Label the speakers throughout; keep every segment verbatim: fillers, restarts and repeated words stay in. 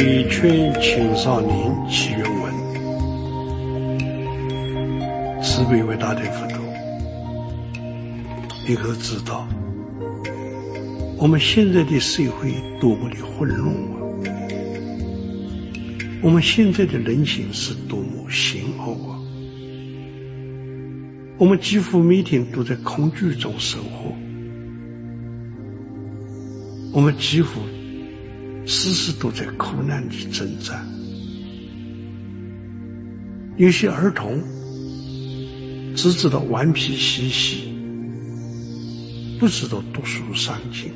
Speaker 1: 规劝青少年祈愿文。慈悲伟大的佛陀，你可知道我们现在的社会多么的混乱啊！我们现在的人性是多么险恶啊！我们几乎每天都在恐惧中生活，我们几乎时时都在苦难里挣扎。有些儿童只知道顽皮嬉戏，不知道读书上进；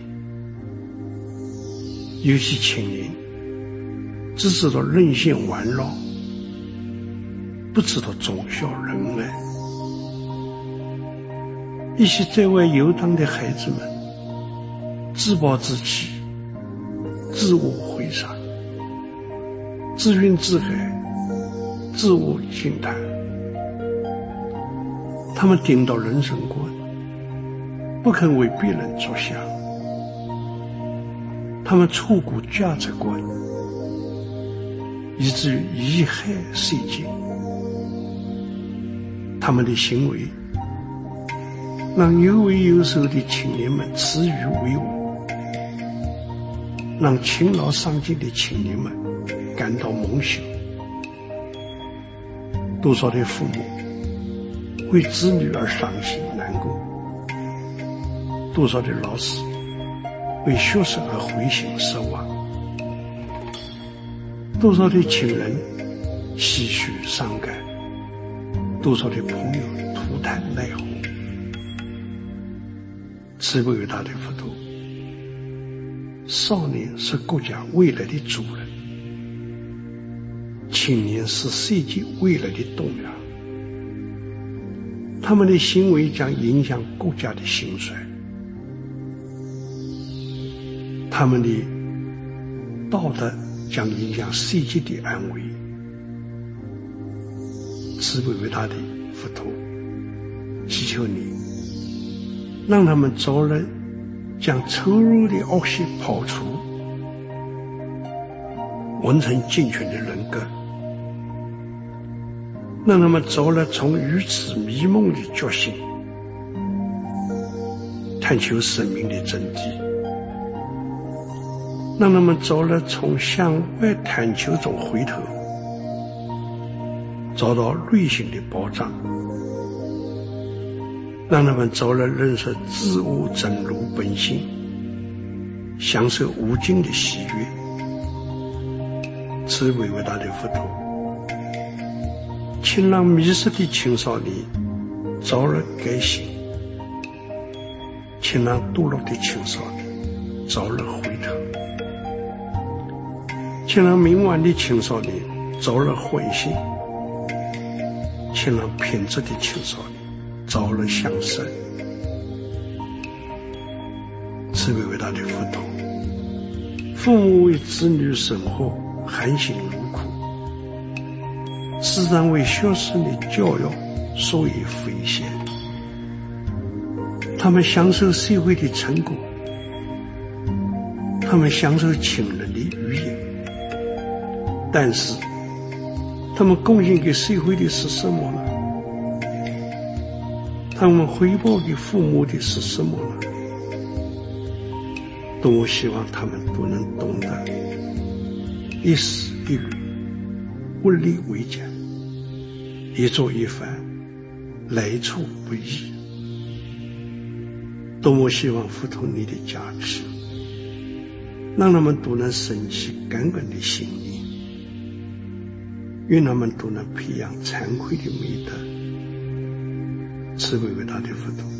Speaker 1: 有些青年只知道任性玩闹，不知道忠孝仁爱；一些在外游荡的孩子们自暴自弃，自我毁杀，自怨自艾，自我惊叹。他们颠倒人生观，不肯为别人着想，他们错估价值观，以至于贻害世界。他们的行为让有为有守的青年们耻于为伍，让勤劳上进的青年们感到蒙羞。多少的父母为子女而伤心难过，多少的老师为学生而灰心失望，多少的亲人唏嘘伤感，多少的朋友吐痰奈何。慈悲伟大的佛陀，少年是国家未来的主人，青年是世界未来的栋梁，他们的行为将影响国家的兴衰，他们的道德将影响世界的安危。慈悲伟大的佛陀，祈求你让他们早日将丑陋的恶习刨除，完成健全的人格，让他们早日从愚痴迷梦里觉醒，探求生命的真谛，让他们早日从向外探求中回头，找到内心的保障，让他们早日认识自我真如本性，享受无尽的喜悦。慈悲伟大的佛陀，请让迷失的青少年早日改醒，请让堕落的青少年早日回头，请让冥顽的青少年早日唤醒，请让偏执的青少年早日向善。慈悲伟大的佛陀，父母为子女生活含辛茹苦，师长为学生的教育所以奉献，他们享受社会的成果，他们享受亲人的语言，但是他们贡献给社会的是什么呢？他们回报给父母的是什么呢？多么希望他们都能懂得一丝一缕，物力为简，一做一番，来处不易。多么希望佛陀你的加持，让他们都能升起感恩的心念，愿他们都能培养惭愧的美德。慈悲伟大的佛陀，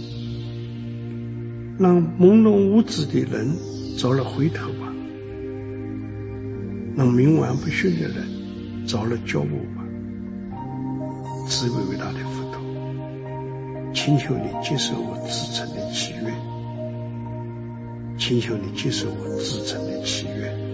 Speaker 1: 让懵懂无知的人早日回头吧，让冥顽不学的人早日觉悟吧。慈悲伟大的佛陀，请求你接受我至诚的祈愿，请求你接受我至诚的祈愿。